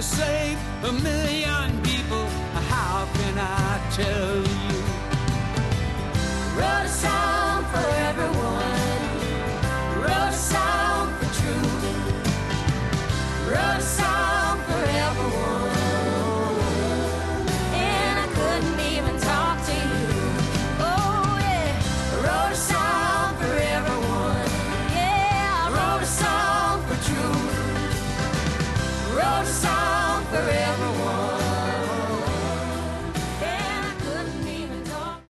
save a million people. How can I tell